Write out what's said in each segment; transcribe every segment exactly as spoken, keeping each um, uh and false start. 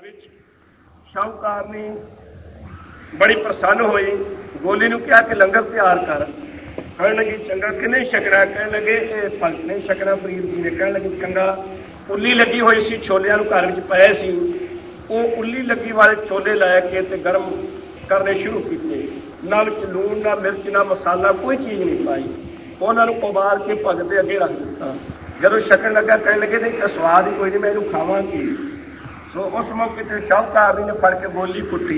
घर विच शाहूकार ने बड़ी प्रसन्न हुई, गोली नूं कहा कि लंगर तैयार कर। कहण लगी चंगा किने छकना, कहण लगे भगत ने छकना फरीद जी ने। कहण लगी चंगा। उल्ली लगी हुई सी, छोलियां नूं घर विच पए सी, ਉਹ उल्ली लगी वाले छोले लैके ते गर्म करने शुरू किए। ना विच लूण ना मिर्च ना मसाला कोई चीज़ नहीं पाई। उन्हां नूं उबाल के भगत दे अगे रख दिता। जदों छकण लगा कहण लगे नहीं स्वाद ही कोई नहीं, मैं इहनूं खावांगी। सो उस मौके ते शाहूकार ने फड़ के गोली कुੱਟੀ।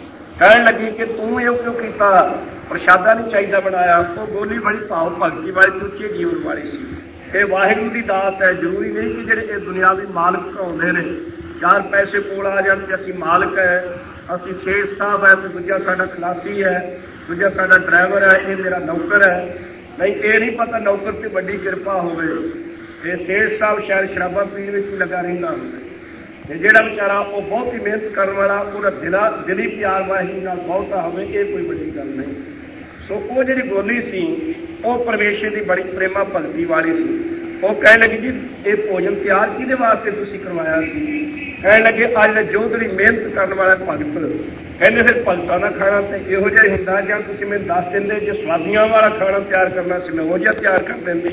कहण लगी कि तू ये क्यों किया, प्रशादा नहीं चाहिए बनाया। वो गोली बड़ी भाव भगती वाली उच्चे जीवन वाली सी। ये वाहिगुरू की दात है। जरूरी नहीं कि जिहड़े दुनियावी मालक होंदे ने चार पैसे कोल आ जाण कि असीं मालक है, असीं शेख साहब है, तो दूजा साडा खलासी है, दूजा साडा ड्राइवर है, ये मेरा नौकर है। नहीं, ये नहीं पता नौकर से बड़ी किरपा होवे। ये शेख साहब शायद शराबा पीण विच ही लगा रहिंदा होवे। जिहड़ा बेचारा वो बहुत ही मेहनत करने वाला, पूरा दिला दिली प्यार वाहिगुरू नाल बहुता होवे, ये कोई बड़ी गल नहीं। सो वो जिहड़ी गोली सी वो परमेश्वर की बड़ी प्रेमा भगती वाली सी। वो कह लगी जी ये भोजन तैयार किहदे वास्ते तुसीं करवाया सी। कह लगे अज जोधड़ी मेहनत करने वाला भगत कहने फिर भगतां दा खाना तो इहो जिहा ही हुंदा, जां तुसीं मैनूं दस दिंदे जे स्वादियां वाला खाना तैयार करना सी मैं उहो जिहा तैयार कर दिंदी।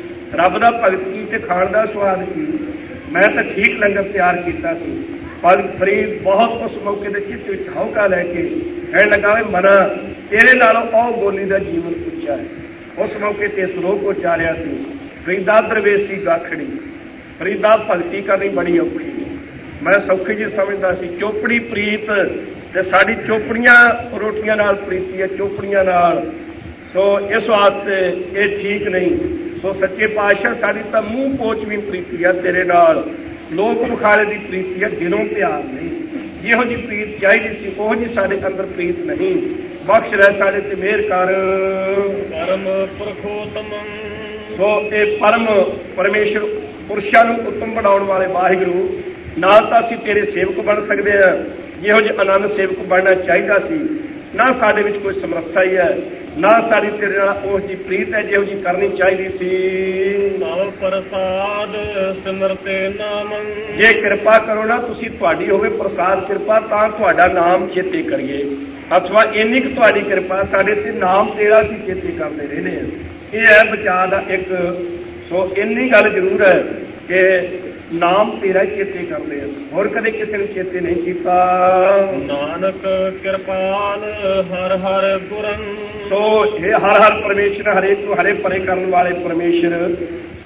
रब दा भगत की ते खाण दा स्वाद की, मैं तो ठीक लंगर तैयार किया सी। भगत फरीद बहुत उस मौके के चित्त विच हौका लैके कहण लगा वे मना तेरे नालों औ गोली का जीवन उच्चा है। उस मौके ते श्लोक उच्चारिया सी, फरीदा दरवेसी गाखड़ी, फरीदा भगती करनी बड़ी औखी। मैं सौखी जी समझदा सी। चोपड़ी प्रीत ते साडी चोपड़ियां रोटियां नाल प्रीति है, चोपड़ियां नाल। सो इस वास्ते ये ठीक नहीं। सो सच्चे पातशाह साडी तां मूँह पोच भी प्रीति है तेरे नाल, लोक मुखाले की प्रीति है, दिलों प्यार नहीं। जिहो जी प्रीत चाहिए सी ओहो जी साडे अंदर प्रीत नहीं। बख्श रह साडे ते मेहर कर। परम पुरखोतम सो ये परम परमेश्वर पुरुषां नूं उत्तम बनाउण वाले वाहिगुरू ना तो असीं तेरे सेवक बन सकते हैं, जिहो जिहा आनंद सेवक बनना चाहिए सी, ना साडे विच कोई समर्था ही है, ना साडी तेरे नाल उह जी प्रीत है जिहो जी करनी चाहिए सी। नाम प्रसाद सिमरते नाम, जे कृपा करो ना तुसीं तुहाडी होवे प्रसाद कृपा तां तुहाडा नाम चेते करिए, अथवा इन्नी क तुहाडी कृपा साडे ते नाम तेरा असीं चेते करते रहने। यह है बचाव का एक। सो इन्नी गल जरूर है कि नाम तेरा चेते करते हैं, होर कदे किसी ने चेते नहीं किया। नानक कृपाल हर हर गुरन, सो ये हर हर परमेश्वर हरे को हरे परे करने वाले परमेश्वर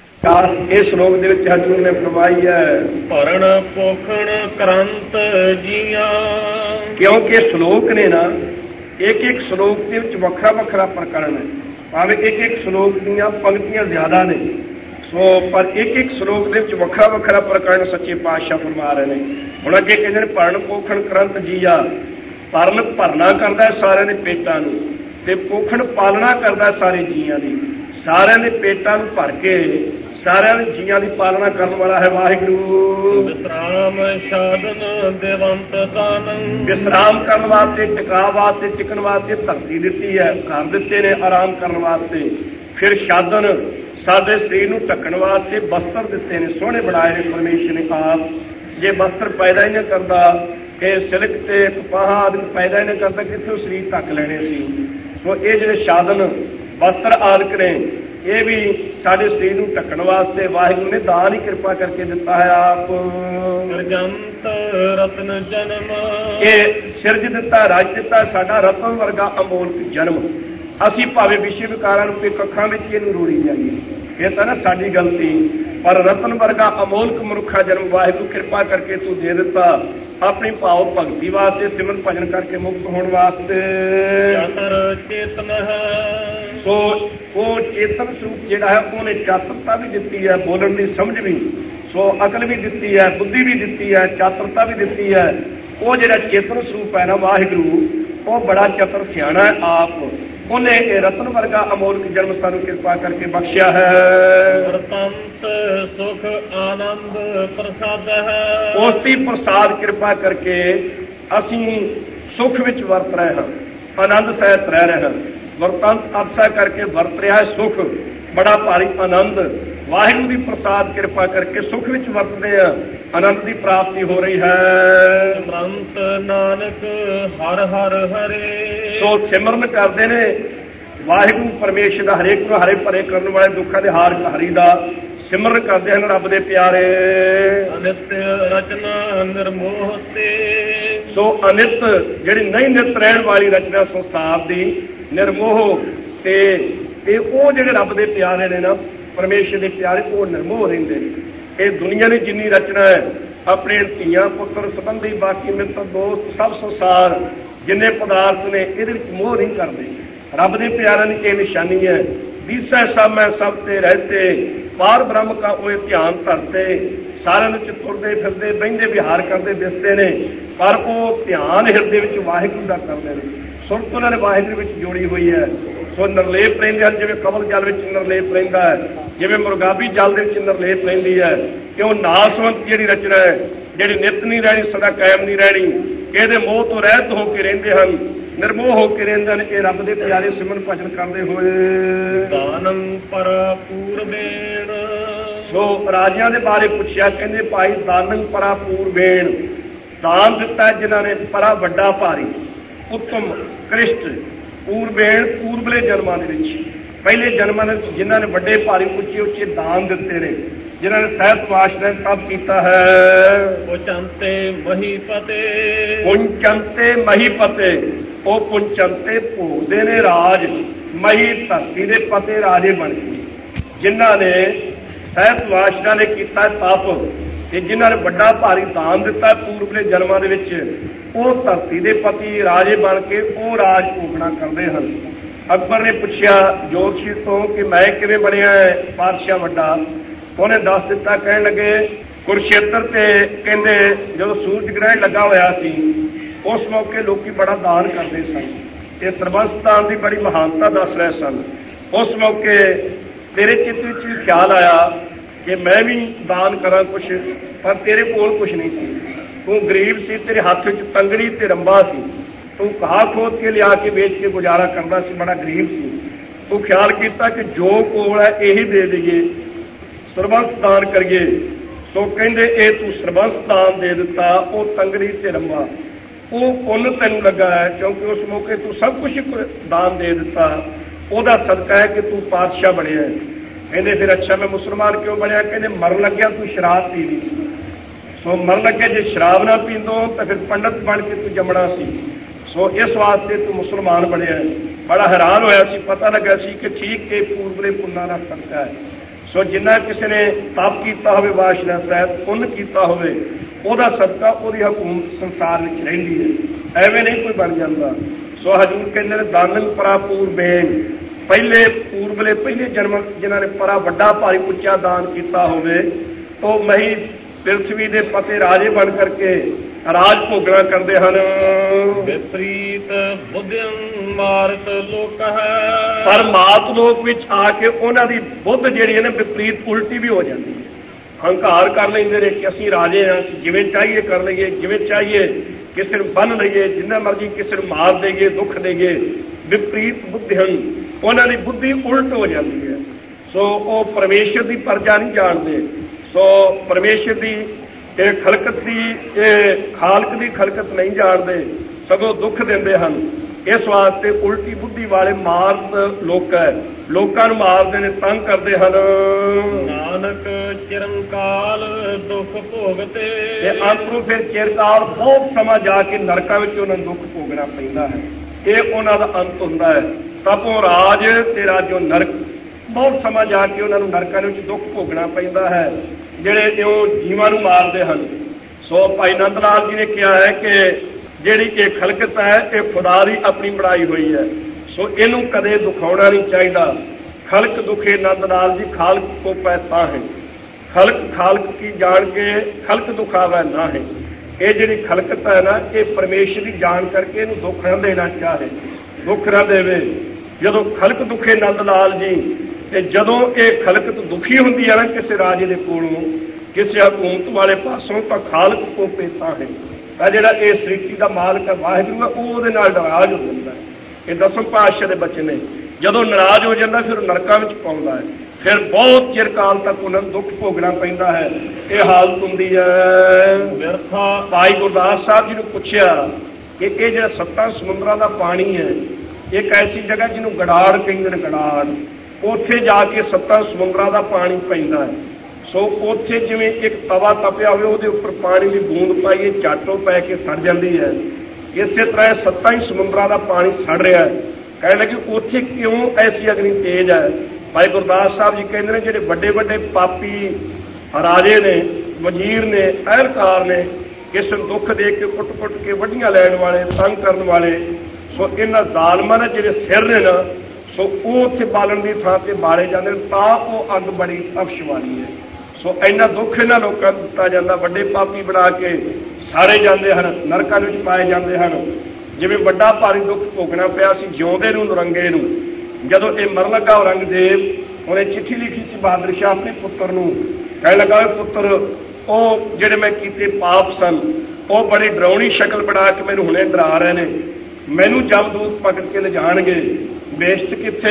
इस श्लोक दे विच हजूर ने फरमाई है। भरण पोखण करंत जिया, क्योंकि श्लोक ने ना एक एक श्लोक के विच वखरा वखरा प्रकरण है, भावें एक एक श्लोक दीयां पंक्तियां ज्यादा ने। सो पर एक एक श्लोक के वखरा वखरा प्रकरण सच्चे पातशाह फरमा रहे हैं। हुण अगे कहंदे ने भरण पोखण करंत जीया, भरण भरना करदा है सारे ने पेटां नूं ते पोखण पालना करदा है सारे जीआं दी। सारे ने पेटां नूं भर के सारे जीआं दी पालना करने वाला है वाहिगुरू। विश्राम साधन देवंत दान, विश्राम करने वास्ते टिका वास्ते टिकन वास्ते धरती दिती है, घर दिते ने आराम करने वास्ते। फिर साधन सादे शरीर नूं ढकण वास्ते वस्त्र दिते ने, सोहणे बनाए ने परमेश्वर ने आप। जे वस्त्र पैदा ही नहीं करता कि सिल्क ते कपाह आदि पैदा ही नहीं करता कित्थों शरीर ढक लेने सी। सो ये जिहड़े साधन वस्त्र आदि ने ये भी साडे शरीर नूं ढकण वास्ते वाहिगुरू ने दान ही कृपा करके दिता है आप। रजंत रत्न जन्म, ये सिरज दिता रज दिता साडा रतन वर्गा अमोलक जन्म। असीं भावें विषय विकारां नूं ते कखां विच इहनूं रोड़ी जाईए, ये तो ना साडी गलती। पर रतन वर्गा अमोलक मनुखा जन्म वाहिगुरू कृपा करके तू दे दिता अपनी भाव भगती वास्ते, सिमरन भजन करके मुक्त होने वास्ते। चेतन है, सो वो चेतन स्वरूप जिहड़ा है उन्हें चातुरता भी दिती है, बोलण की समझ भी, सो अकल भी दिती है, बुद्धि भी दिती है, चातुरता भी दिती है। वो जिहड़ा चेतन स्वरूप है ना वाहिगुरू वो बड़ा चतुर सियाणा है आप। उन्हें ये रतन वर्गा अमोलक जन्म सानू कृपा करके बख्शिया है। प्रतंत सुख आनंद प्रसाद है, उसकी प्रसाद कृपा करके असी सुख विच वरत रहे हैं, आनंद सहित रह रहे हैं। वरतंत अरसा करके वरत रहा है सुख, बड़ा भारी आनंद। वाहिगुरू की प्रसाद कृपा करके सुख विच वरतते हैं, आनंद की प्राप्ति हो रही है। ਨਾਨਕ ਹਰ ਹਰ ਹਰੇ। ਸੋ ਸਿਮਰਨ ਕਰਦੇ ਨੇ ਵਾਹਿਗੁਰੂ ਪਰਮੇਸ਼ਰ ਦਾ, ਹਰੇਕ ਨੂੰ ਹਰੇ ਭਰੇ ਕਰਨ ਵਾਲੇ, ਦੁੱਖਾਂ ਦੇ ਹਾਰ ਹਰੀ ਦਾ ਸਿਮਰਨ ਕਰਦੇ ਹਨ ਰੱਬ ਦੇ ਪਿਆਰੇ। ਅਨਿਤ ਰਚਨਾ ਨਿਰਮੋਹ ਤੇ। ਸੋ ਅਨਿਤ ਜਿਹੜੀ ਨਹੀਂ ਨਿਤ ਰਹਿਣ ਵਾਲੀ ਰਚਨਾ ਸੰਸਾਰ ਦੀ, ਨਿਰਮੋਹ ਤੇ ਤੇ ਉਹ ਜਿਹੜੇ ਰੱਬ ਦੇ ਪਿਆਰੇ ਨੇ ਨਾ, ਪਰਮੇਸ਼ਰ ਦੇ ਪਿਆਰੇ, ਉਹ ਨਿਰਮੋਹ ਰਹਿੰਦੇ ਨੇ। ਇਹ ਦੁਨੀਆ ਦੀ ਜਿੰਨੀ ਰਚਨਾ ਹੈ, ਆਪਣੇ ਧੀਆਂ ਪੁੱਤਰ ਸੰਬੰਧੀ, ਬਾਕੀ ਮਿੱਤਰ ਦੋਸਤ, ਸਭ ਸੰਸਾਰ ਜਿੰਨੇ ਪਦਾਰਥ ਨੇ, ਇਹਦੇ ਵਿੱਚ ਮੋਹ ਨਹੀਂ ਕਰਦੇ। ਰੱਬ ਦੇ ਪਿਆਰਿਆਂ ਦੀ ਇਹ ਨਿਸ਼ਾਨੀ ਹੈ, ਦੀਸੈ ਸਭ ਮੈਂ ਸਭ ਤੇ ਰਹਤੇ, ਪਾਰ ਬ੍ਰਹਮ ਕਾ ਉਹ ਧਿਆਨ ਧਰਤੇ। ਸਾਰਿਆਂ ਵਿੱਚ ਤੁਰਦੇ ਫਿਰਦੇ, ਬਹਿੰਦੇ ਵਿਹਾਰ ਕਰਦੇ ਦਿਸਦੇ ਨੇ, ਪਰ ਉਹ ਧਿਆਨ ਹਿਰਦੇ ਵਿੱਚ ਵਾਹਿਗੁਰੂ ਦਾ ਕਰਦੇ ਨੇ। ਸੁਰਤ ਉਹਨਾਂ ਨੇ ਵਾਹਿਗੁਰੂ ਵਿੱਚ ਜੋੜੀ ਹੋਈ ਹੈ। ਸੋ ਨਿਰਲੇਪ ਰਹਿੰਦੇ ਹਨ, ਜਿਵੇਂ ਕਮਲ ਜਲ ਵਿੱਚ ਨਿਰਲੇਪ ਰਹਿੰਦਾ ਹੈ, ਜਿਵੇਂ ਮੁਰਗਾਬੀ ਜਲ ਦੇ ਵਿੱਚ ਨਿਰਲੇਪ ਰਹਿੰਦੀ ਹੈ। ਕਿਉਂ ਨਾਸਵੰਤ ਜਿਹੜੀ ਰਚਨਾ ਹੈ, ਜਿਹੜੀ ਨਿਤ ਨਹੀਂ ਰਹਿਣੀ, ਸਦਾ ਕਾਇਮ ਨਹੀਂ ਰਹਿਣੀ, ਇਹਦੇ ਮੋਹ ਤੋਂ ਰਹਿਤ ਹੋ ਕੇ ਰਹਿੰਦੇ ਹਨ, ਨਿਰਮੋਹ ਹੋ ਕੇ ਰਹਿੰਦੇ ਹਨ। ਇਹ ਰੱਬ ਦੇ ਪਿਆਰੇ ਸਿਮਰਨ ਭਜਨ ਕਰਦੇ ਹੋਏ ਦਾਨੰ ਪਰਪੂਰਬੇਣ। ਸੋ ਰਾਜਿਆਂ ਦੇ ਬਾਰੇ ਪੁੱਛਿਆ, ਕਹਿੰਦੇ ਭਾਈ ਦਾਨੰ ਪਰਪੂਰਬੇਣ, ਦਾਨ ਦਿੱਤਾ ਜਿਨ੍ਹਾਂ ਨੇ ਪਰਾ ਵੱਡਾ ਭਾਰੀ, ਉੱਤਮ ਕ੍ਰਿਸ਼ਟ, ਪੂਰਬੇਣ ਪੂਰਬਲੇ ਜਨਮਾਂ ਦੇ ਵਿੱਚ, ਪਹਿਲੇ ਜਨਮਾਂ ਦੇ ਵਿੱਚ ਜਿਨ੍ਹਾਂ ਨੇ ਵੱਡੇ ਭਾਰੀ ਉੱਚੇ ਉੱਚੇ ਦਾਨ ਦਿੱਤੇ ਨੇ, ਜਿਨ੍ਹਾਂ ਨੇ ਸਾਹਿਤ ਵਾਸ਼ਨਾ ਸਭ ਕੀਤਾ ਹੈ। ਪੁੰਚੰਤੇ ਮਹੀਪਤੇ। ਪੁੰਚੰਤੇ ਮਹੀਪਤੇ, ਉਹ ਪੁੰਚੰਤੇ ਭੋਗਦੇ ਨੇ ਰਾਜ, ਮਹੀ ਧਰਤੀ ਦੇ ਪਤੇ ਰਾਜੇ ਬਣ ਕੇ, ਜਿਨ੍ਹਾਂ ਨੇ ਸਾਹਿਤ ਵਾਸ਼ਨਾ ਨੇ ਕੀਤਾ ਤਪ, ਤੇ ਜਿਨ੍ਹਾਂ ਨੇ ਵੱਡਾ ਭਾਰੀ ਦਾਨ ਦਿੱਤਾ ਪੂਰਬਲੇ ਜਨਮਾਂ ਦੇ ਵਿੱਚ, ਉਹ ਧਰਤੀ ਦੇ ਪਤੀ ਰਾਜੇ ਬਣ ਕੇ ਉਹ ਰਾਜ ਭੋਗਣਾ ਕਰਦੇ ਹਨ। ਅਕਬਰ ਨੇ ਪੁੱਛਿਆ ਜੋਤਸ਼ੀ ਤੋਂ ਕਿ ਮੈਂ ਕਿਵੇਂ ਬਣਿਆ ਪਾਤਸ਼ਾਹ ਵੱਡਾ? ਉਹਨੇ ਦੱਸ ਦਿੱਤਾ। ਕਹਿਣ ਲੱਗੇ ਕੁਰੂਕਸ਼ੇਤਰ ਤੇ ਕਹਿੰਦੇ ਜਦੋਂ ਸੂਰਜ ਗ੍ਰਹਿਣ ਲੱਗਾ ਹੋਇਆ ਸੀ, ਉਸ ਮੌਕੇ ਲੋਕੀ ਬੜਾ ਦਾਨ ਕਰਦੇ ਸਨ, ਇਹ ਸਰਬੰਸ ਦਾਨ ਦੀ ਬੜੀ ਮਹਾਨਤਾ ਦੱਸ ਰਹੇ ਸਨ। ਉਸ ਮੌਕੇ ਤੇਰੇ ਚਿੱਤ ਵਿੱਚ ਵੀ ਖਿਆਲ ਆਇਆ ਕਿ ਮੈਂ ਵੀ ਦਾਨ ਕਰਾਂ ਕੁਛ, ਪਰ ਤੇਰੇ ਕੋਲ ਕੁਛ ਨਹੀਂ ਸੀ, ਤੂੰ ਗਰੀਬ ਸੀ, ਤੇਰੇ ਹੱਥ ਵਿੱਚ ਤੰਗੜੀ ਤੇ ਰੰਬਾ ਸੀ, ਤੂੰ ਘਾਹ ਖੋਦ ਕੇ ਲਿਆ ਕੇ ਵੇਚ ਕੇ ਗੁਜ਼ਾਰਾ ਕਰਦਾ ਸੀ, ਬੜਾ ਗਰੀਬ ਸੀ। ਤੂੰ ਖਿਆਲ ਕੀਤਾ ਕਿ ਜੋ ਕੋਲ ਹੈ ਇਹੀ ਦੇ ਦੇਈਏ, ਸਰਬੰਸ ਦਾਨ ਕਰੀਏ। ਸੋ ਕਹਿੰਦੇ ਇਹ ਤੂੰ ਸਰਬੰਸ ਦਾਨ ਦੇ ਦਿੱਤਾ, ਉਹ ਤੰਗੜੀ ਤੇ ਰੰਬਾ, ਉਹ ਪੁੰਨ ਤੈਨੂੰ ਲੱਗਾ ਹੈ, ਕਿਉਂਕਿ ਉਸ ਮੌਕੇ ਤੂੰ ਸਭ ਕੁਝ ਦਾਨ ਦੇ ਦਿੱਤਾ, ਉਹਦਾ ਸਦਕਾ ਹੈ ਕਿ ਤੂੰ ਪਾਤਸ਼ਾਹ ਬਣਿਆ। ਕਹਿੰਦੇ ਫਿਰ ਅੱਛਾ ਮੈਂ ਮੁਸਲਮਾਨ ਕਿਉਂ ਬਣਿਆ? ਕਹਿੰਦੇ ਮਰਨ ਲੱਗਿਆ ਤੂੰ ਸ਼ਰਾਬ ਪੀ ਲਈ, ਸੋ ਮਰਨ ਲੱਗਿਆ ਜੇ ਸ਼ਰਾਬ ਨਾ ਪੀਂਦੋ ਤਾਂ ਫਿਰ ਪੰਡਤ ਬਣ ਕੇ ਤੂੰ ਜੰਮਣਾ ਸੀ, ਸੋ ਇਸ ਵਾਸਤੇ ਤੂੰ ਮੁਸਲਮਾਨ ਬਣਿਆ। ਬੜਾ ਹੈਰਾਨ ਹੋਇਆ ਸੀ, ਪਤਾ ਲੱਗਾ ਸੀ ਕਿ ਠੀਕ ਇਹ ਪੂਰਬਲੇ ਪੁੰਨਾਂ ਦਾ ਸਦਕਾ ਹੈ। ਸੋ ਜਿੰਨਾ ਕਿਸੇ ਨੇ ਤਪ ਕੀਤਾ ਹੋਵੇ, ਵਾਸ਼ਨਾ ਸਹਿਤ ਪੁੰਨ ਕੀਤਾ ਹੋਵੇ, ਉਹਦਾ ਸਦਕਾ ਉਹਦੀ ਹਕੂਮਤ ਸੰਸਾਰ ਵਿੱਚ ਰਹਿੰਦੀ ਹੈ, ਐਵੇਂ ਨਹੀਂ ਕੋਈ ਬਣ ਜਾਂਦਾ। ਸੋ ਹਜ਼ੂਰ ਕਹਿੰਦੇ ਨੇ ਦਾਨੰ ਪਰਪੂਰਬੇਣ, ਪਹਿਲੇ ਪੂਰਬਲੇ ਪਹਿਲੇ ਜਨਮ ਜਿਨ੍ਹਾਂ ਨੇ ਪਰਾ ਵੱਡਾ ਭਾਰੀ ਉੱਚਾ ਦਾਨ ਕੀਤਾ ਹੋਵੇ, ਉਹ ਮਹੀ ਪ੍ਰਿਥਵੀ ਦੇ ਪਤੇ ਰਾਜੇ ਬਣ ਕਰਕੇ ਰਾਜ ਭੋਗਣਾ ਕਰਦੇ ਹਨ। ਵਿਪਰੀਤ ਬੁੱਧਿੰ ਮਾਰਤ ਲੋਕ ਹੈ, ਪਰ ਮਾਤ ਲੋਕ ਵਿੱਚ ਆ ਕੇ ਉਹਨਾਂ ਦੀ ਬੁੱਧ ਜਿਹੜੀ ਹੈ ਨਾ ਵਿਪਰੀਤ ਉਲਟੀ ਵੀ ਹੋ ਜਾਂਦੀ ਹੈ। ਹੰਕਾਰ ਕਰ ਲੈਂਦੇ ਨੇ ਕਿ ਅਸੀਂ ਰਾਜੇ ਹਾਂ, ਜਿਵੇਂ ਚਾਹੀਏ ਕਰ ਲਈਏ, ਜਿਵੇਂ ਚਾਹੀਏ ਕਿਸੇ ਨੂੰ ਬੰਨ ਲਈਏ, ਜਿੰਨਾ ਮਰਜ਼ੀ ਕਿਸੇ ਨੂੰ ਮਾਰ ਦੇਈਏ, ਦੁੱਖ ਦੇਈਏ। ਵਿਪਰੀਤ ਬੁੱਧਿੰ, ਉਹਨਾਂ ਦੀ ਬੁੱਧੀ ਉਲਟ ਹੋ ਜਾਂਦੀ ਹੈ। ਸੋ ਉਹ ਪਰਮੇਸ਼ਰ ਦੀ ਪਰਜਾ ਨਹੀਂ ਜਾਣਦੇ, ਸੋ ਪਰਮੇਸ਼ਰ ਦੀ ਇਹ ਖਲਕਤ ਦੀ, ਇਹ ਖਾਲਕ ਦੀ ਖਲਕਤ ਨਹੀਂ ਜਾਣਦੇ, ਸਗੋਂ ਦੁੱਖ ਦਿੰਦੇ ਹਨ। ਇਸ ਵਾਸਤੇ ਉਲਟੀ ਬੁੱਧੀ ਵਾਲੇ ਮਾਰਤ ਲੋਕ ਹੈ, ਲੋਕਾਂ ਨੂੰ ਮਾਰਦੇ ਨੇ, ਤੰਗ ਕਰਦੇ ਹਨ। ਨਾਨਕ ਚਿਰੰਕਾਲ ਦੁੱਖ ਭੋਗਤੇ, ਤੇ ਅੰਤ ਨੂੰ ਫਿਰ ਚਿਰਕਾਲ ਬਹੁਤ ਸਮਾਂ ਜਾ ਕੇ ਨਰਕਾਂ ਵਿੱਚ ਉਹਨਾਂ ਨੂੰ ਦੁੱਖ ਭੋਗਣਾ ਪੈਂਦਾ ਹੈ। ਇਹ ਉਹਨਾਂ ਦਾ ਅੰਤ ਹੁੰਦਾ ਹੈ। ਤਪੋ ਰਾਜ ਤੇ ਰਾਜੋ ਨਰਕ, ਬਹੁਤ ਸਮਾਂ ਜਾ ਕੇ ਉਹਨਾਂ ਨੂੰ ਨਰਕਾਂ ਵਿੱਚ ਦੁੱਖ ਭੋਗਣਾ ਪੈਂਦਾ ਹੈ, ਜਿਹੜੇ ਇਉਂ ਜੀਵਾਂ ਨੂੰ ਮਾਰਦੇ ਹਨ। ਸੋ ਭਾਈ ਨੰਦ ਲਾਲ ਜੀ ਨੇ ਕਿਹਾ ਹੈ ਕਿ ਜਿਹੜੀ ਇਹ ਖਲਕਤ ਹੈ ਇਹ ਖੁਦਾ ਦੀ ਆਪਣੀ ਬਣਾਈ ਹੋਈ ਹੈ, ਸੋ ਇਹਨੂੰ ਕਦੇ ਦੁਖਾਉਣਾ ਨਹੀਂ ਚਾਹੀਦਾ। ਖਲਕ ਦੁਖੇ ਨੰਦ ਲਾਲ ਜੀ, ਖਾਲਕ ਕੋ ਪੈਸਾ ਹੈ, ਖਲਕ ਖਾਲਕ ਕੀ ਜਾਣ ਕੇ ਖਲਕ ਦੁਖਾਵਾ ਨਾ ਹੈ। ਇਹ ਜਿਹੜੀ ਖਲਕਤ ਹੈ ਨਾ, ਇਹ ਪਰਮੇਸ਼ਰ ਦੀ ਜਾਣ ਕਰਕੇ ਇਹਨੂੰ ਦੁੱਖ ਨਾ ਦੇਣਾ ਚਾਹੇ, ਦੁੱਖ ਨਾ ਦੇਵੇ। ਜਦੋਂ ਖਲਕ ਦੁਖੇ ਨੰਦ ਲਾਲ ਜੀ, ਤੇ ਜਦੋਂ ਇਹ ਖਲਕਤ ਦੁਖੀ ਹੁੰਦੀ ਹੈ ਨਾ ਕਿਸੇ ਰਾਜੇ ਦੇ ਕੋਲੋਂ, ਕਿਸੇ ਹਕੂਮਤ ਵਾਲੇ ਪਾਸੋਂ, ਤਾਂ ਖਾਲਕ ਕੋ ਪੈਸਾ ਹੈ, ਤਾਂ ਜਿਹੜਾ ਇਹ ਸ੍ਰਿਸ਼ਟੀ ਦਾ ਮਾਲਕ ਹੈ ਵਾਹਿਗੁਰੂ ਹੈ, ਉਹ ਉਹਦੇ ਨਾਲ ਨਾਰਾਜ਼ ਹੋ ਜਾਂਦਾ ਹੈ। ਇਹ ਦਸਮ ਪਾਤਸ਼ਾਹ ਦੇ ਬਚਨ ਨੇ। ਜਦੋਂ ਨਾਰਾਜ਼ ਹੋ ਜਾਂਦਾ ਫਿਰ ਨਰਕਾਂ ਵਿੱਚ ਪਾਉਂਦਾ ਹੈ। ਫਿਰ ਬਹੁਤ ਚਿਰ ਕਾਲ ਤੱਕ ਉਹਨਾਂ ਨੂੰ ਦੁੱਖ ਭੋਗਣਾ ਪੈਂਦਾ ਹੈ। ਇਹ ਹਾਲਤ ਹੁੰਦੀ ਹੈ ਵਿਰਥਾ। ਭਾਈ ਗੁਰਦਾਸ ਸਾਹਿਬ ਜੀ ਨੂੰ ਪੁੱਛਿਆ ਕਿ ਇਹ ਜਿਹੜਾ ਸੱਤਾਂ ਸਮੁੰਦਰਾਂ ਦਾ ਪਾਣੀ ਹੈ, ਇੱਕ ਐਸੀ ਜਗ੍ਹਾ ਜਿਹਨੂੰ ਗੜਾੜ ਕਹਿੰਦੇ ਨੇ, ਗੜਾੜ, ਉੱਥੇ ਜਾ ਕੇ ਸੱਤਾਂ ਸਮੁੰਦਰਾਂ ਦਾ ਪਾਣੀ ਪੈਂਦਾ ਹੈ। ਸੋ ਉੱਥੇ ਜਿਵੇਂ ਇੱਕ ਤਵਾ ਤਪਿਆ ਹੋਵੇ, ਉਹਦੇ ਉੱਪਰ ਪਾਣੀ ਦੀ ਬੂੰਦ ਪਾਈਏ, ਝਾਟੋ ਪੈ ਕੇ ਸੜ ਜਾਂਦੀ ਹੈ। ਇਸੇ ਤਰ੍ਹਾਂ ਸੱਤਾਂ ਹੀ ਸਮੁੰਦਰਾਂ ਦਾ ਪਾਣੀ ਸੜ ਰਿਹਾ ਹੈ। ਕਹਿਣ ਲੱਗੇ ਉੱਥੇ ਕਿਉਂ ਐਸੀ ਅਗਨੀ ਤੇਜ਼ ਹੈ? ਭਾਈ ਗੁਰਦਾਸ ਸਾਹਿਬ ਜੀ ਕਹਿੰਦੇ ਨੇ ਜਿਹੜੇ ਵੱਡੇ ਵੱਡੇ ਪਾਪੀ ਰਾਜੇ ਨੇ, ਵਜ਼ੀਰ ਨੇ, ਅਹਿਲਕਾਰ ਨੇ, ਕਿਸੇ ਨੂੰ ਦੁੱਖ ਦੇ ਕੇ ਕੁੱਟ-ਕੁੱਟ ਕੇ ਵੱਢੀਆਂ ਲੈਣ ਵਾਲੇ, ਤੰਗ ਕਰਨ ਵਾਲੇ, ਸੋ ਇਹਨਾਂ ਜ਼ਾਲਮਾਂ ਦੇ ਜਿਹੜੇ ਸਿਰ ਨੇ ਨਾ, ਸੋ ਉਹ ਉੱਥੇ ਬਾਲਣ ਦੀ ਥਾਂ ਤੇ ਬਾਲੇ ਜਾਂਦੇ ਨੇ, ਤਾਂ ਉਹ ਅੱਗ ਬੜੀ ਅਕਸ਼ ਵਾਲੀ ਹੈ। ਸੋ ਇੰਨਾ ਦੁੱਖ ਇਹਨਾਂ ਲੋਕਾਂ ਨੂੰ ਦਿੱਤਾ ਜਾਂਦਾ, ਵੱਡੇ ਪਾਪੀ ਬਣਾ ਕੇ ਸਾਰੇ ਜਾਂਦੇ ਹਨ, ਨਰਕਾਂ ਵਿੱਚ ਪਾਏ ਜਾਂਦੇ ਹਨ। ਜਿਵੇਂ ਵੱਡਾ ਭਾਰੀ ਦੁੱਖ ਭੋਗਣਾ ਪਿਆ ਸੀ ਜਿਉਂਦੇ ਨੂੰ, ਨਰੰਗੇ ਨੂੰ। ਜਦੋਂ ਇਹ ਮਰਨ ਲੱਗਾ ਔਰੰਗਜ਼ੇਬ, ਉਹਨੇ ਚਿੱਠੀ ਲਿਖੀ ਸੀ ਬਹਾਦਰ ਸ਼ਾਹ ਆਪਣੇ ਪੁੱਤਰ ਨੂੰ, ਕਹਿਣ ਲੱਗਾ ਪੁੱਤਰ, ਉਹ ਜਿਹੜੇ ਮੈਂ ਕੀਤੇ ਪਾਪ ਸਨ, ਉਹ ਬੜੀ ਡਰਾਉਣੀ ਸ਼ਕਲ ਬਣਾ ਕੇ ਮੈਨੂੰ ਹੁਣੇ ਡਰਾ ਰਹੇ ਨੇ, ਮੈਨੂੰ ਜਮਦੂਤ ਪਕੜ ਕੇ ਲਿਜਾਣਗੇ, ਬੇਸ਼ਤ ਕਿੱਥੇ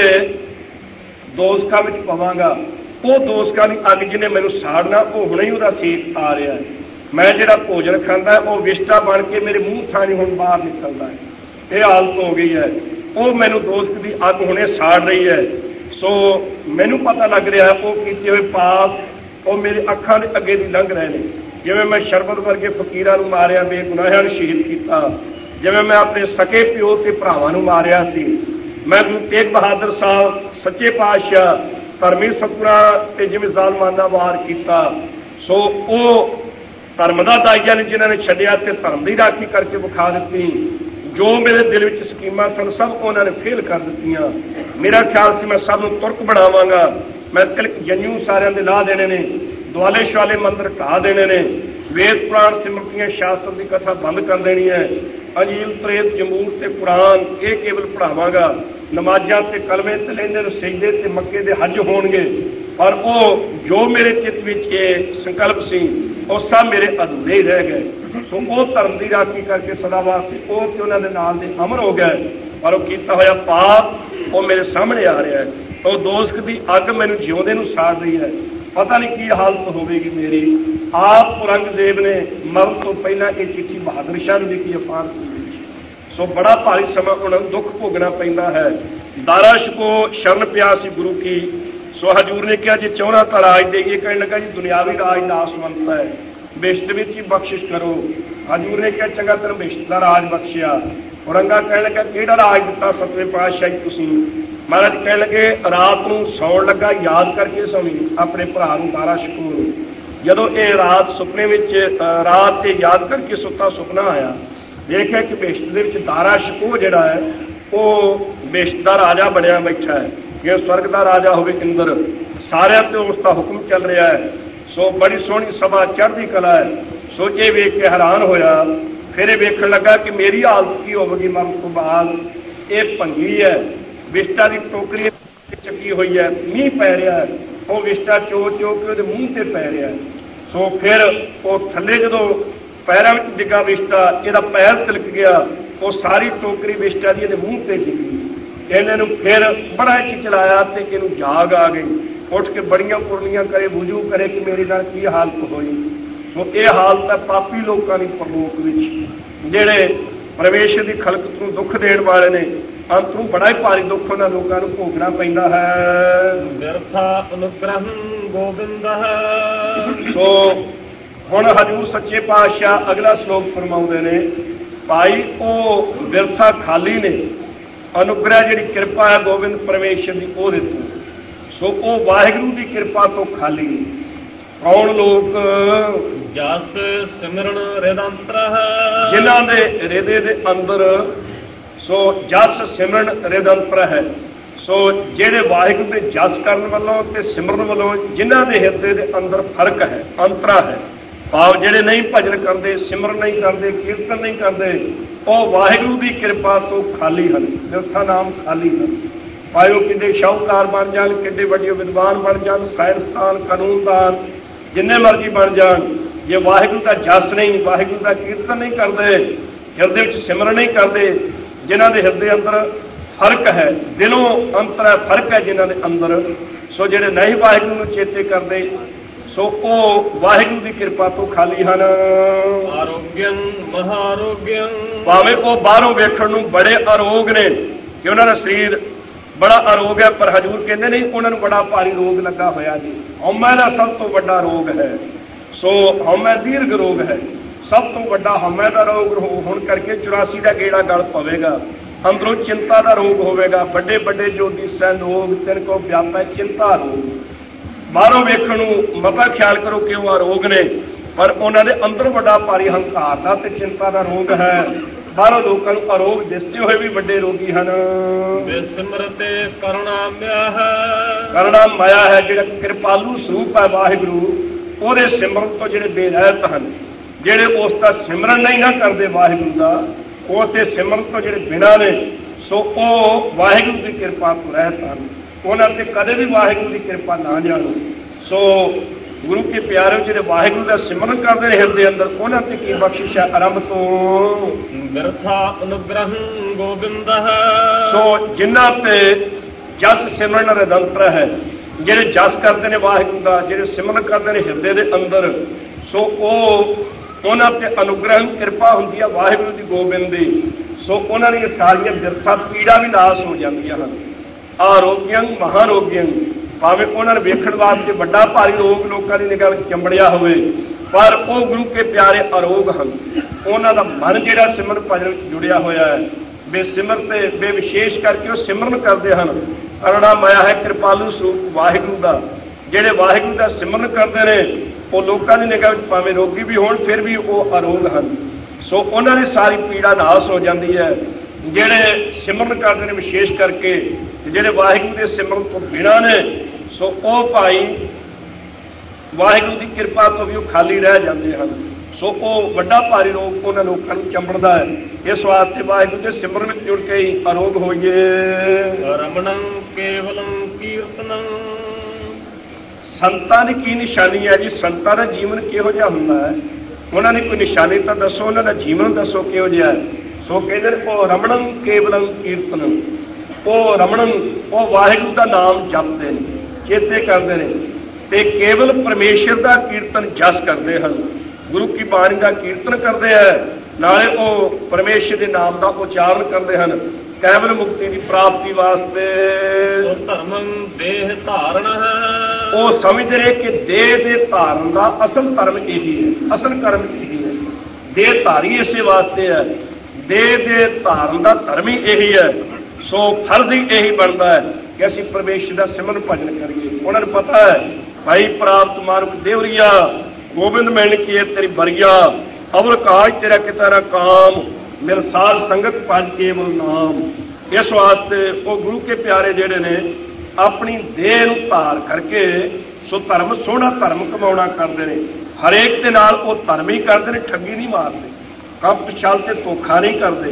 ਦੋਜ਼ਖਾਂ ਵਿੱਚ ਪਵਾਂਗਾ। ਉਹ ਦੋਜ਼ਖਾਂ ਦੀ ਅੱਗ ਜਿਹਨੇ ਮੈਨੂੰ ਸਾੜਨਾ, ਉਹ ਹੁਣੇ ਹੀ ਉਹਦਾ ਸੇਕ ਆ ਰਿਹਾ ਹੈ। ਮੈਂ ਜਿਹੜਾ ਭੋਜਨ ਖਾਂਦਾ ਉਹ ਵਿਸ਼ਟਾ ਬਣ ਕੇ ਮੇਰੇ ਮੂੰਹ ਥਾਣੀ ਹੁਣ ਬਾਹਰ ਨਿਕਲਦਾ ਹੈ। ਇਹ ਹਾਲਤ ਹੋ ਗਈ ਹੈ। ਉਹ ਮੈਨੂੰ ਦੋਜ਼ਖ ਦੀ ਅੱਗ ਹੁਣੇ ਸਾੜ ਰਹੀ ਹੈ। ਸੋ ਮੈਨੂੰ ਪਤਾ ਲੱਗ ਰਿਹਾ ਉਹ ਕੀਤੇ ਹੋਏ ਪਾਪ ਉਹ ਮੇਰੇ ਅੱਖਾਂ ਦੇ ਅੱਗੇ ਦੀ ਲੰਘ ਰਹੇ ਨੇ। ਜਿਵੇਂ ਮੈਂ ਸ਼ਰਬਤ ਵਰਗੇ ਫਕੀਰਾਂ ਨੂੰ ਮਾਰਿਆ, ਬੇਗੁਨਾਹਾਂ ਨੂੰ ਸ਼ਹੀਦ ਕੀਤਾ, ਜਿਵੇਂ ਮੈਂ ਆਪਣੇ ਸਕੇ ਪਿਓ ਤੇ ਭਰਾਵਾਂ ਨੂੰ ਮਾਰਿਆ ਸੀ, ਮੈਂ ਗੁਰੂ ਤੇਗ ਬਹਾਦਰ ਸਾਹਿਬ ਸੱਚੇ ਪਾਤਸ਼ਾਹ ਧਰਮੀ ਸਤਿਗੁਰਾਂ ਤੇ ਜਿਵੇਂ ਜ਼ਾਲਮਾਨਾ ਵਾਰ ਕੀਤਾ, ਸੋ ਉਹ ਧਰਮ ਦਾ ਦਾਈਆ ਨੇ ਜਿਨ੍ਹਾਂ ਨੇ ਛੱਡਿਆ ਤੇ ਧਰਮ ਦੀ ਰਾਖੀ ਕਰਕੇ ਵਿਖਾ ਦਿੱਤੀ। ਜੋ ਮੇਰੇ ਦਿਲ ਵਿੱਚ ਸਕੀਮਾਂ ਸਨ ਸਭ ਉਹਨਾਂ ਨੇ ਫੇਲ ਕਰ ਦਿੱਤੀਆਂ। ਮੇਰਾ ਖਿਆਲ ਸੀ ਮੈਂ ਸਭ ਨੂੰ ਤੁਰਕ ਬਣਾਵਾਂਗਾ, ਮੈਂ ਤਿਲਕ ਜੰਜੂ ਸਾਰਿਆਂ ਦੇ ਲਾ ਦੇਣੇ ਨੇ, ਦੁਆਲੇ ਸ਼ਵਾਲੇ ਮੰਦਰ ਢਾ ਦੇਣੇ ਨੇ, ਵੇਦ ਪੁਰਾਣ ਸਿਮਰਤੀਆਂ ਸ਼ਾਸਤਰ ਦੀ ਕਥਾ ਬੰਦ ਕਰ ਦੇਣੀ ਹੈ, ਅੰਜੀਲ ਪ੍ਰੇਤ ਜਮੂਰ ਤੇ ਕੁਰਾਨ ਇਹ ਕੇਵਲ ਪੜਾਵਾਂਗਾ, ਨਮਾਜ਼ਾਂ ਤੇ ਕਲਮੇ ਤੇ ਲੈਂਦੇ ਨੂੰ ਸਜਦੇ ਤੇ ਮੱਕੇ ਦੇ ਹੱਜ ਹੋਣਗੇ। ਪਰ ਉਹ ਜੋ ਮੇਰੇ ਚਿੱਤ ਵਿੱਚ ਇਹ ਸੰਕਲਪ ਸੀ ਉਹ ਸਭ ਮੇਰੇ ਅਧੂਰੇ ਹੀ ਰਹਿ ਗਏ। ਸੋ ਉਹ ਧਰਮ ਦੀ ਰਾਖੀ ਕਰਕੇ ਸਦਾ ਵਾਸਤੇ ਉਹ ਤੇ ਉਹਨਾਂ ਦੇ ਨਾਲ ਦੇ ਅਮਰ ਹੋ ਗਏ। ਪਰ ਉਹ ਕੀਤਾ ਹੋਇਆ ਪਾਪ ਉਹ ਮੇਰੇ ਸਾਹਮਣੇ ਆ ਰਿਹਾ ਹੈ। ਉਹ ਦੋਜ਼ਖ ਦੀ ਅੱਗ ਮੈਨੂੰ ਜਿਉਂਦੇ ਨੂੰ ਸਾੜ ਰਹੀ ਹੈ। ਪਤਾ ਨਹੀਂ ਕੀ ਹਾਲਤ ਹੋਵੇਗੀ ਮੇਰੀ। ਆਪ ਔਰੰਗਜ਼ੇਬ ਨੇ ਮਰਨ ਤੋਂ ਪਹਿਲਾਂ ਇਹ ਚਿੱਠੀ ਬਹਾਦਰ ਸ਼ਾਹ ਨੂੰ ਲਿਖੀ ਫਾਰਸੀ ਵਿੱਚ। ਸੋ ਬੜਾ ਭਾਰੀ ਸਮਾਂ ਉਹਨਾਂ ਨੂੰ ਦੁੱਖ ਭੋਗਣਾ ਪੈਂਦਾ ਹੈ। ਦਾਰਾ ਸ਼ਿਕੋ ਸ਼ਰਨ ਪਿਆ ਸੀ ਗੁਰੂ ਕੀ। ਸੋ ਹਜ਼ੂਰ ਨੇ ਕਿਹਾ ਜੇ ਚਾਹੁੰਦਾ ਤਾਂ ਰਾਜ ਦੇਈਏ। ਕਹਿਣ ਲੱਗਾ ਜੀ ਦੁਨਿਆਵੀ ਰਾਜ ਦਾ ਆਸਵੰਤ ਹੈ, ਬਿਸ਼ਤ ਵਿੱਚ ਹੀ ਬਖਸ਼ਿਸ਼ ਕਰੋ। ਹਜ਼ੂਰ ਨੇ ਕਿਹਾ ਚੰਗਾ ਤੈਨੂੰ ਬਿਸ਼ਤ ਦਾ ਰਾਜ ਬਖਸ਼ਿਆ। ਔਰੰਗਾ ਕਹਿਣ ਲੱਗਾ ਕਿਹੜਾ ਰਾਜ ਦਿੱਤਾ ਸਤਵੇਂ ਪਾਤਸ਼ਾਹ ਜੀ ਤੁਸੀਂ? ਮਹਾਰਾਜ ਕਹਿਣ ਲੱਗੇ ਰਾਤ ਨੂੰ ਸੌਣ ਲੱਗਾ ਯਾਦ ਕਰਕੇ ਸੌਂ ਆਪਣੇ ਭਰਾ ਨੂੰ ਦਾਰਾ ਸ਼ਿਕੋ ਨੂੰ। ਜਦੋਂ ਇਹ ਰਾਤ ਸੁਪਨੇ ਵਿੱਚ ਰਾਤ ਤੇ ਯਾਦ ਕਰਕੇ ਸੁੱਤਾ ਸੁਪਨਾ ਆਇਆ, ਦੇਖਿਆ ਕਿ ਬਿਸ਼ਤ ਦੇ ਵਿੱਚ ਦਾਰਾ ਸ਼ਿਕੋ ਜਿਹੜਾ ਹੈ ਉਹ ਬਿਸ਼ਤ ਦਾ ਰਾਜਾ ਬਣਿਆ ਬੈਠਾ ਹੈ। ਇਹ ਸਵਰਗ ਦਾ ਰਾਜਾ ਹੋਵੇ ਇੰਦਰ, ਸਾਰਿਆਂ ਤੇ ਉਸ ਦਾ ਹੁਕਮ ਚੱਲ ਰਿਹਾ ਹੈ। ਸੋ ਬੜੀ ਸੋਹਣੀ ਸਭਾ ਚੜ੍ਹਦੀ ਕਲਾ ਹੈ। ਸੋ ਇਹ ਵੇਖ ਕੇ ਹੈਰਾਨ ਹੋਇਆ। ਫਿਰ ਇਹ ਵੇਖਣ ਲੱਗਾ ਕਿ ਮੇਰੀ ਹਾਲਤ ਕੀ ਹੋਵੇਗੀ ਮਰਨ ਤੋਂ ਬਾਅਦ। ਇਹ ਭੰਗੀ ਹੈ, ਵਿਸ਼ਟਾ ਦੀ ਟੋਕਰੀ ਚੱਕੀ ਹੋਈ ਹੈ, ਮੀਂਹ ਪੈ ਰਿਹਾ ਹੈ, ਉਹ ਵਿਸ਼ਟਾ ਚੋ ਚੋ ਕੇ ਉਹਦੇ ਮੂੰਹ ਤੇ ਪੈ ਰਿਹਾ। ਸੋ ਫਿਰ ਉਹ ਥੱਲੇ ਜਦੋਂ ਪੈਰਾਂ ਵਿੱਚ ਡਿੱਗਾ ਵਿਸ਼ਟਾ, ਇਹਦਾ ਪੈਰ ਤਿਲਕ ਗਿਆ, ਉਹ ਸਾਰੀ ਟੋਕਰੀ ਵਿਸ਼ਟਾ ਦੀ ਇਹਦੇ ਮੂੰਹ ਤੇ ਡਿੱਗੀ। ਇਹਨਾਂ ਨੂੰ ਫਿਰ ਬੜਾ ਚਿਚਲਾਇਆ ਤੇ ਇਹਨੂੰ ਜਾਗ ਆ ਗਈ। ਉੱਠ ਕੇ ਬੜੀਆਂ ਪੁਰਨੀਆਂ ਕਰੇ, ਵੁਜੂ ਕਰੇ ਕਿ ਮੇਰੇ ਨਾਲ ਕੀ ਹਾਲਤ ਹੋਈ। ਸੋ ਇਹ ਹਾਲਤ ਹੈ ਪਾਪੀ ਲੋਕਾਂ ਦੀ ਪਰਲੋਕ ਵਿੱਚ, ਜਿਹੜੇ ਪਰਮੇਸ਼ਰ ਦੀ ਖਲਕਤ ਨੂੰ ਦੁੱਖ ਦੇਣ ਵਾਲੇ ਨੇ। ਅੰਤ ਨੂੰ ਬੜਾ ਹੀ ਭਾਰੀ ਦੁੱਖ ਉਹਨਾਂ ਲੋਕਾਂ ਨੂੰ ਭੋਗਣਾ ਪੈਂਦਾ ਹੈ। ਵਿਰਥਾ ਅਨੁਗ੍ਰਹੰ ਗੋਬਿੰਦ ਹੈ। ਸੋ ਹੁਣ ਹਜ਼ੂਰ ਸੱਚੇ ਪਾਤਸ਼ਾਹ ਅਗਲਾ ਸ਼ਲੋਕ ਫਰਮਾਉਂਦੇ ਨੇ, ਭਾਈ ਉਹ ਵਿਰਥਾ ਖਾਲੀ ਨੇ, ਅਨੁਗ੍ਰਹਿ ਜਿਹੜੀ ਕਿਰਪਾ ਹੈ ਗੋਬਿੰਦ ਪਰਮੇਸ਼ਰ ਦੀ ਉਹਦੇ ਤੋਂ। ਸੋ ਉਹ ਵਾਹਿਗੁਰੂ ਦੀ ਕਿਰਪਾ ਤੋਂ ਖਾਲੀ। ਕੌਣ ਲੋਕ? ਜਸ ਸਿਮਰਨ ਰਿਦੰਤਰ ਹੈ, ਜਿਨ੍ਹਾਂ ਦੇ ਹਿਰਦੇ ਦੇ ਅੰਦਰ ਸੋ ਜਸ ਸਿਮਰਨ ਰਿਦੰਤਰ ਹੈ। ਸੋ ਜਿਹੜੇ ਵਾਹਿਗੁਰੂ ਦੇ ਜਸ ਕਰਨ ਵੱਲੋਂ ਤੇ ਸਿਮਰਨ ਵੱਲੋਂ ਜਿਨ੍ਹਾਂ ਦੇ ਹਿਰਦੇ ਦੇ ਅੰਦਰ ਫਰਕ ਹੈ, ਅੰਤਰਾ ਹੈ। ਭਾਵ ਜਿਹੜੇ ਨਹੀਂ ਭਜਨ ਕਰਦੇ, ਸਿਮਰਨ ਨਹੀਂ ਕਰਦੇ, ਕੀਰਤਨ ਨਹੀਂ ਕਰਦੇ, ਉਹ ਵਾਹਿਗੁਰੂ ਦੀ ਕਿਰਪਾ ਤੋਂ ਖਾਲੀ ਹਨ। ਵਿਰਥਾ ਨਾਮ ਖਾਲੀ ਹਨ। ਭਾਵੇਂ ਉਹ ਕਿੱਡੇ ਸ਼ਾਹੂਕਾਰ ਬਣ ਜਾਣ, ਕਿੱਡੇ ਵੱਡੇ ਵਿਦਵਾਨ ਬਣ ਜਾਣ, ਸਾਇੰਸਦਾਨ, ਕਾਨੂੰਨਦਾਨ, ਜਿੰਨੇ ਮਰਜ਼ੀ ਬਣ ਜਾਣ, ਜੇ ਵਾਹਿਗੁਰੂ ਦਾ ਜਸ ਨਹੀਂ, ਵਾਹਿਗੁਰੂ ਦਾ ਕੀਰਤਨ ਨਹੀਂ ਕਰਦੇ, ਹਿਰਦੇ ਵਿੱਚ ਸਿਮਰਨ ਨਹੀਂ ਕਰਦੇ, ਜਿਨ੍ਹਾਂ ਦੇ ਹਿਰਦੇ ਅੰਦਰ ਫਰਕ ਹੈ, ਦਿਲੋਂ ਅੰਤਰ ਫਰਕ ਹੈ ਜਿਨ੍ਹਾਂ ਦੇ ਅੰਦਰ, ਸੋ ਜਿਹੜੇ ਨਹੀਂ ਵਾਹਿਗੁਰੂ ਨੂੰ ਚੇਤੇ ਕਰਦੇ ਸੋ ਉਹ ਵਾਹਿਗੁਰੂ ਦੀ ਕਿਰਪਾ ਤੋਂ ਖਾਲੀ ਹਨ। ਆਰੋਗਯੰ ਮਹਾਰੋਗਯੰ, ਭਾਵੇਂ ਉਹ ਬਾਹਰੋਂ ਵੇਖਣ ਨੂੰ ਬੜੇ ਅਰੋਗ ਨੇ ਕਿ ਉਹਨਾਂ ਦਾ ਸਰੀਰ ਬੜਾ ਅਰੋਗ ਹੈ, ਪਰ ਹਜ਼ੂਰ ਕਹਿੰਦੇ ਨਹੀਂ ਉਹਨਾਂ ਨੂੰ ਬੜਾ ਭਾਰੀ ਰੋਗ ਲੱਗਾ ਹੋਇਆ ਜੀ। ਹਉਮੈ ਦਾ ਸਭ ਤੋਂ ਵੱਡਾ ਰੋਗ ਹੈ। ਸੋ ਹਉਮੈ ਦੀਰਘ ਰੋਗ ਹੈ, ਸਭ ਤੋਂ ਵੱਡਾ ਹਉਮੈ ਦਾ ਰੋਗ ਹੋਣ ਕਰਕੇ ਚੁਰਾਸੀ ਦਾ ਗੇੜਾ ਗਲ ਪਵੇਗਾ। ਅੰਦਰੋਂ ਚਿੰਤਾ ਦਾ ਰੋਗ ਹੋਵੇਗਾ। ਵੱਡੇ ਵੱਡੇ ਜੋ ਦਿਸੈ ਲੋਗ ਤਿਨ ਕੋ ਵਿਆਪੈ ਚਿੰਤਾ ਰੋਗ। ਬਾਹਰੋਂ ਵੇਖਣ ਨੂੰ ਮਤਾ ਖਿਆਲ ਕਰੋ ਕਿ ਉਹ ਅਰੋਗ ਨੇ, ਪਰ ਉਹਨਾਂ ਦੇ ਅੰਦਰ ਵੱਡਾ ਭਾਰੀ ਹੰਕਾਰ ਦਾ ਤੇ ਚਿੰਤਾ ਦਾ ਰੋਗ ਹੈ। ਬਾਹਰੋਂ ਲੋਕਾਂ ਨੂੰ ਅਰੋਗ ਦਿਸਦੇ ਹੋਏ ਵੀ ਵੱਡੇ ਰੋਗੀ ਹਨ। ਬਿਸਮਰਤੇ ਕਰੁਣਾ ਮਿਆਹ, ਕਰੁਣਾ ਮਾਇਆ ਹੈ, ਜਿਹੜਾ ਕਿਰਪਾਲੂ ਸਰੂਪ ਹੈ ਵਾਹਿਗੁਰੂ, ਉਹਦੇ ਸਿਮਰਨ ਤੋਂ ਜਿਹੜੇ ਬੇਰਹਿਤ ਹਨ, ਜਿਹੜੇ ਉਸ ਦਾ ਸਿਮਰਨ ਨਹੀਂ ਨਾ ਕਰਦੇ ਵਾਹਿਗੁਰੂ ਦਾ, ਉਸ ਦੇ ਸਿਮਰਨ ਤੋਂ ਜਿਹੜੇ ਬਿਨਾਂ ਨੇ, ਸੋ ਉਹ ਵਾਹਿਗੁਰੂ ਦੀ ਕਿਰਪਾ ਤੋਂ ਰਹਿਤ ਹਨ। ਉਹਨਾਂ ਤੇ ਕਦੇ ਵੀ ਵਾਹਿਗੁਰੂ ਦੀ ਕਿਰਪਾ ਨਾ ਜਾਣੋ। ਸੋ ਗੁਰੂ ਕੇ ਪਿਆਰੇ ਜਿਹੜੇ ਵਾਹਿਗੁਰੂ ਦਾ ਸਿਮਰਨ ਕਰਦੇ ਨੇ ਹਿਰਦੇ ਅੰਦਰ, ਉਹਨਾਂ ਤੇ ਕੀ ਬਖਸ਼ਿਸ਼ ਹੈ ਆਰੰਭ ਤੋਂ। ਬਿਰਥਾ ਅਨੁਗ੍ਰਹੰ ਗੋਬਿੰਦ, ਸੋ ਜਿਨ੍ਹਾਂ ਤੇ ਜਸ ਸਿਮਰਨ ਨਿਰੰਤਰ ਹੈ, ਜਿਹੜੇ ਜਸ ਕਰਦੇ ਨੇ ਵਾਹਿਗੁਰੂ ਦਾ, ਜਿਹੜੇ ਸਿਮਰਨ ਕਰਦੇ ਨੇ ਹਿਰਦੇ ਦੇ ਅੰਦਰ, ਸੋ ਉਹ ਉਹਨਾਂ ਤੇ ਅਨੁਗ੍ਰਹ ਕਿਰਪਾ ਹੁੰਦੀ ਹੈ ਵਾਹਿਗੁਰੂ ਦੀ ਗੋਬਿੰਦ ਦੀ। ਸੋ ਉਹਨਾਂ ਦੀਆਂ ਸਾਰੀਆਂ ਬਿਰਥਾ ਪੀੜਾ ਵੀ ਨਾਸ ਹੋ ਜਾਂਦੀਆਂ ਹਨ। ਆਰੋਗਯੰ ਮਹਾਰੋਗਯੰ, ਭਾਵੇਂ ਉਹਨਾਂ ਨੂੰ ਵੇਖਣ ਵਾਸਤੇ ਵੱਡਾ ਭਾਰੀ ਰੋਗ ਲੋਕਾਂ ਦੀ ਨਿਗਾਹ ਵਿੱਚ ਚੰਬੜਿਆ ਹੋਵੇ, ਪਰ ਉਹ ਗੁਰੂ ਕੇ ਪਿਆਰੇ ਅਰੋਗ ਹਨ। ਉਹਨਾਂ ਦਾ ਮਨ ਜਿਹੜਾ ਸਿਮਰਨ ਭਜਨ ਵਿੱਚ ਜੁੜਿਆ ਹੋਇਆ ਹੈ, ਬੇਸਿਮਰ ਤੇ ਬੇਵਿਸ਼ੇਸ਼ ਕਰਕੇ ਉਹ ਸਿਮਰਨ ਕਰਦੇ ਹਨ। ਕਰੁਣਾ ਮਾਇਆ ਹੈ ਕਿਰਪਾਲੂ ਸਰੂਪ ਵਾਹਿਗੁਰੂ ਦਾ। ਜਿਹੜੇ ਵਾਹਿਗੁਰੂ ਦਾ ਸਿਮਰਨ ਕਰਦੇ ਨੇ ਉਹ ਲੋਕਾਂ ਦੀ ਨਿਗਾਹ ਵਿੱਚ ਭਾਵੇਂ ਰੋਗੀ ਵੀ ਹੋਣ, ਫਿਰ ਵੀ ਉਹ ਅਰੋਗ ਹਨ। ਸੋ ਉਹਨਾਂ ਦੀ ਸਾਰੀ ਪੀੜਾ ਨਾਸ ਹੋ ਜਾਂਦੀ ਹੈ। ਜਿਹੜੇ ਸਿਮਰਨ ਕਰਦੇ ਨੇ ਵਿਸ਼ੇਸ਼ ਕਰਕੇ, ਜਿਹੜੇ ਵਾਹਿਗੁਰੂ ਦੇ ਸਿਮਰਨ ਤੋਂ ਬਿਨਾਂ ਨੇ, ਸੋ ਉਹ ਭਾਈ ਵਾਹਿਗੁਰੂ ਦੀ ਕਿਰਪਾ ਤੋਂ ਵੀ ਉਹ ਖਾਲੀ ਰਹਿ ਜਾਂਦੇ ਹਨ। ਸੋ ਉਹ ਵੱਡਾ ਭਾਰੀ ਰੋਗ ਉਹਨਾਂ ਲੋਕਾਂ ਨੂੰ ਚੰਬੜਦਾ ਹੈ। ਇਸ ਵਾਸਤੇ ਵਾਹਿਗੁਰੂ ਦੇ ਸਿਮਰਨ ਵਿੱਚ ਜੁੜ ਕੇ ਹੀ ਅਰੋਗ ਹੋਈਏ। ਰਮਣੰ ਕੇਵਲੰ ਕੀਰਤਨੰ, ਸੰਤਾਂ ਦੀ ਕੀ ਨਿਸ਼ਾਨੀ ਹੈ ਜੀ? ਸੰਤਾਂ ਦਾ ਜੀਵਨ ਕਿਹੋ ਜਿਹਾ ਹੁੰਦਾ ਹੈ? ਉਹਨਾਂ ਦੀ ਕੋਈ ਨਿਸ਼ਾਨੀ ਤਾਂ ਦੱਸੋ, ਉਹਨਾਂ ਦਾ ਜੀਵਨ ਦੱਸੋ ਕਿਹੋ ਜਿਹਾ ਹੈ। ਸੋ ਕਹਿੰਦੇ ਨੇ ਉਹ ਰਮਣੰ ਕੇਵਲੰ ਕੀਰਤਨੰ, ਉਹ ਰਮਣਨ ਉਹ ਵਾਹਿਗੁਰੂ ਦਾ ਨਾਮ ਜਪਦੇ ਨੇ, ਚੇਤੇ ਕਰਦੇ ਨੇ, ਤੇ ਕੇਵਲ ਪਰਮੇਸ਼ਰ ਦਾ ਕੀਰਤਨ ਜਸ ਕਰਦੇ ਹਨ। ਗੁਰੂ ਕੀ ਬਾਣੀ ਦਾ ਕੀਰਤਨ ਕਰਦੇ ਹੈ, ਨਾਲੇ ਉਹ ਪਰਮੇਸ਼ਰ ਦੇ ਨਾਮ ਦਾ ਉਚਾਰਨ ਕਰਦੇ ਹਨ ਕੇਵਲ ਮੁਕਤੀ ਦੀ ਪ੍ਰਾਪਤੀ ਵਾਸਤੇ। ਧਰਮੰ ਦੇਹ ਧਾਰਨ ਹੈ, ਉਹ ਸਮਝਦੇ ਨੇ ਕਿ ਦੇਹ ਦੇ ਧਾਰਨ ਦਾ ਅਸਲ ਧਰਮ ਇਹੀ ਹੈ, ਅਸਲ ਕਰਮ ਇਹੀ ਹੈ। ਦੇਹ ਧਾਰੀ ਇਸੇ ਵਾਸਤੇ ਹੈ, ਦੇਹ ਦੇ ਧਾਰਨ ਦਾ ਧਰਮ ਹੀ ਇਹੀ ਹੈ। ਸੋ ਫਰਜ਼ ਹੀ ਇਹੀ ਬਣਦਾ ਹੈ ਕਿ ਅਸੀਂ ਪਰਮੇਸ਼ਰ ਦਾ ਸਿਮਰਨ ਭਜਨ ਕਰੀਏ। ਉਹਨਾਂ ਨੂੰ ਪਤਾ ਹੈ ਭਾਈ ਪ੍ਰਾਪਤ ਮਾਰਗ ਦੇਵਰੀਆ ਗੋਬਿੰਦ ਮਿਲਣ ਕੀ ਤੇਰੀ ਬਰੀਆ, ਅਵਲ ਕਾਜ ਤੇਰਾ ਕਿਤਾ ਨਾ ਕਾਮ, ਮਿਲ ਸਾਧ ਸੰਗਤ ਭਜ ਕੇਵਲ ਨਾਮ। ਇਸ ਵਾਸਤੇ ਉਹ ਗੁਰੂ ਕੇ ਪਿਆਰੇ ਜਿਹੜੇ ਨੇ ਆਪਣੀ ਦੇਹ ਨੂੰ ਧਾਰ ਕਰਕੇ ਸੋ ਧਰਮ ਸੋਹਣਾ ਧਰਮ ਕਮਾਉਣਾ ਕਰਦੇ ਨੇ। ਹਰੇਕ ਦੇ ਨਾਲ ਉਹ ਧਰਮ ਹੀ ਕਰਦੇ ਨੇ, ਠੱਗੀ ਨਹੀਂ ਮਾਰਦੇ, ਕਪਟ ਛਲ ਤੇ ਧੋਖਾ ਨਹੀਂ ਕਰਦੇ।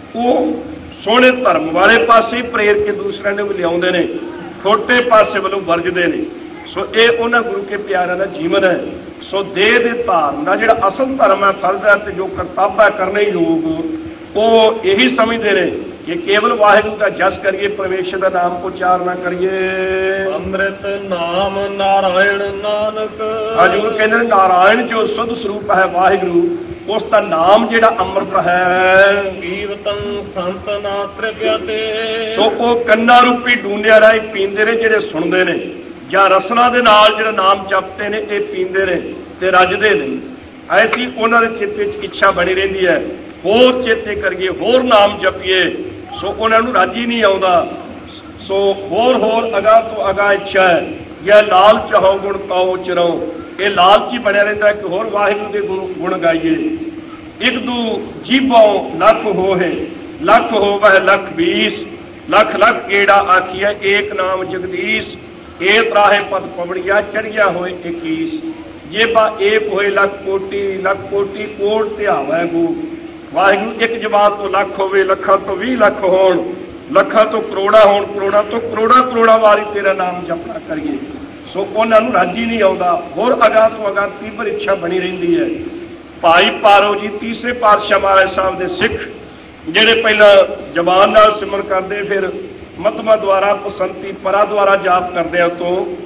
ਉਹ ਸੋਹਣੇ ਧਰਮ ਵਾਲੇ ਪਾਸੇ ਹੀ ਪ੍ਰੇਰ ਕੇ ਦੂਸਰਿਆਂ ਨੂੰ ਵੀ ਲਿਆਉਂਦੇ ਨੇ, ਛੋਟੇ ਪਾਸੇ ਵੱਲੋਂ ਵਰਜਦੇ ਨੇ। ਸੋ ਇਹ ਉਹਨਾਂ ਗੁਰੂ ਕੇ ਪਿਆਰਿਆਂ ਦਾ ਜੀਵਨ ਹੈ। ਸੋ ਦੇਹ ਦੇ ਧਾਰਨ ਦਾ ਜਿਹੜਾ ਅਸਲ ਧਰਮ ਹੈ, ਫਰਜ਼ ਹੈ, ਤੇ ਜੋ ਕਰਤੱਵ ਹੈ ਕਰਨੇ ਯੋਗ, ਉਹ ਇਹੀ ਸਮਝਦੇ ਨੇ ਕਿ ਕੇਵਲ ਵਾਹਿਗੁਰੂ ਦਾ ਜਸ ਕਰੀਏ, ਪਰਮੇਸ਼ਰ ਦਾ ਨਾਮ ਉਚਾਰਨਾ ਕਰੀਏ। ਅੰਮ੍ਰਿਤ ਨਾਮ ਨਾਰਾਇਣ ਨਾਨਕ, ਹਜ਼ੂਰ ਕਹਿੰਦੇ ਨੇ ਨਾਰਾਇਣ ਜੋ ਸੁੱਧ ਸਰੂਪ ਹੈ ਵਾਹਿਗੁਰੂ, ਉਸ ਦਾ ਨਾਮ ਜਿਹੜਾ ਅੰਮ੍ਰਿਤ ਹੈ। ਕੀਰਤਨ ਸੰਤ ਨਾ ਤ੍ਰਿਪਿਆਤੇ, ਸੋ ਉਹ ਕੰਨਾਂ ਰੂਪੀ ਡੂੰਡਿਆਂ ਰਾਹੀਂ ਪੀਂਦੇ ਨੇ ਜਿਹੜੇ ਸੁਣਦੇ ਨੇ, ਜਾਂ ਰਸਨਾ ਦੇ ਨਾਲ ਜਿਹੜਾ ਨਾਮ ਜਪਦੇ ਨੇ ਇਹ ਪੀਂਦੇ ਨੇ ਤੇ ਰੱਜਦੇ ਨੇ। ਐਸੀ ਉਹਨਾਂ ਦੇ ਚਿੱਤ ਵਿੱਚ ਇੱਛਾ ਬਣੀ ਰਹਿੰਦੀ ਹੈ, ਹੋਰ ਚੇਤੇ ਕਰੀਏ, ਹੋਰ ਨਾਮ ਜਪੀਏ। ਸੋ ਉਹਨਾਂ ਨੂੰ ਰਾਜੀ ਨਹੀਂ ਆਉਂਦਾ। ਸੋ ਹੋਰ ਹੋਰ ਅਗਾਹ ਤੋਂ ਅਗਾਹ ਇੱਛਾ ਹੈ, ਜਾਂ ਲਾਲ ਚਾਹੋ ਗੁਣ ਪਾਓ ਚਰੋ, ਇਹ ਲਾਲਚੀ ਬਣਿਆ ਰਹਿੰਦਾ ਕਿ ਹੋਰ ਵਾਹਿਗੁਰੂ ਦੇ ਗੁਣ ਗਾਈਏ। ਇੱਕ ਦੂ ਜੀਭੋਂ ਲੱਖ ਹੋਏ, ਲੱਖ ਹੋਵੈ ਲੱਖ ਵੀਸ, ਲੱਖ ਲੱਖ ਕਿਹੜਾ ਆਖੀਐ ਏਕ ਨਾਮ ਜਗਦੀਸ਼, ਏ ਤਰਾਹੇ ਪਦ ਪਵੜੀਆ ਚੜੀਆ ਹੋਏ ਇਕੀਸ, ਜੇਬਾ ਏਕ ਹੋਏ ਲੱਖ ਕੋਟੀ, ਲੱਖ ਕੋਟੀ ਕੋਟ ਧਿਆਵੈ ਗੋ। ਵਾਹਿਗੁਰੂ ਇੱਕ ਜਮਾਤ ਤੋਂ ਲੱਖ ਹੋਵੇ, ਲੱਖਾਂ ਤੋਂ ਵੀਹ ਲੱਖ ਹੋਣ, ਲੱਖਾਂ ਤੋਂ ਕਰੋੜਾ ਹੋਣ, ਕਰੋੜਾਂ ਤੋਂ ਕਰੋੜਾਂ ਕਰੋੜਾਂ ਵਾਰੀ ਤੇਰਾ ਨਾਮ ਜਪਣਾ ਕਰੀਏ। ਸੋ ਉਹਨਾਂ ਨੂੰ ਰਾਜੀ ਨਹੀਂ ਆਉਂਦਾ, ਹੋਰ ਅਗਾਹ ਤੋਂ ਅਗਾਹ ਤੀਬਰ ਇੱਛਾ ਬਣੀ ਰਹਿੰਦੀ ਹੈ। ਭਾਈ ਪਾਰੋ ਜੀ ਤੀਸਰੇ ਪਾਤਸ਼ਾਹ ਮਹਾਰਾਜ ਸਾਹਿਬ ਦੇ ਸਿੱਖ, ਜਿਹੜੇ ਪਹਿਲਾਂ ਜ਼ਬਾਨ ਨਾਲ ਸਿਮਰਨ ਕਰਦੇ, ਫਿਰ ਮਤਮਾ ਦੁਆਰਾ, ਪਸੰਤੀ ਪਰਾ ਦੁਆਰਾ ਜਾਪ ਕਰਦੇ ਆ, ਤੋਂ